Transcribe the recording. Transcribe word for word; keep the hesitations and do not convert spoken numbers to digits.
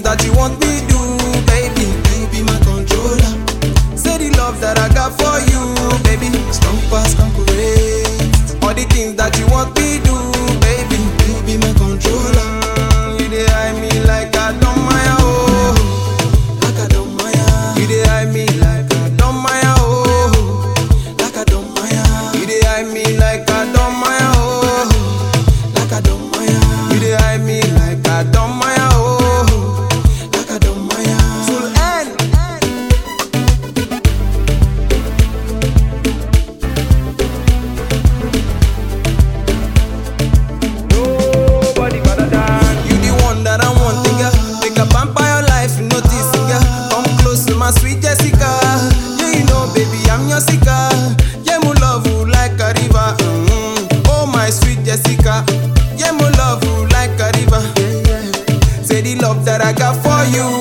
that you want me do, baby. Baby, my controller. Say the love that I got for you, baby. Strong pass concurrent. All the things that you want me do, baby. Baby, my controller. Mm, you dey eye me like I don't mind, oh. Like I don't mind. You dey eye me like I don't mind, oh. Like I don't mind. You dey eye me like I don't mind, oh. Like I don't mind. You dey eye me like I don't mind, oh. Like I don't mind. Full end. Nobody better than you. The one that I want, girl. Make a vampire life, notice, girl. Come close to my sweet Jessica. Yeah, you know, baby, I'm your sicker. Yeah, mo love you like a river. Mm-hmm. Oh, my sweet Jessica. Yeah, mo love you like a river. Yeah, yeah. Say the love that I got for you,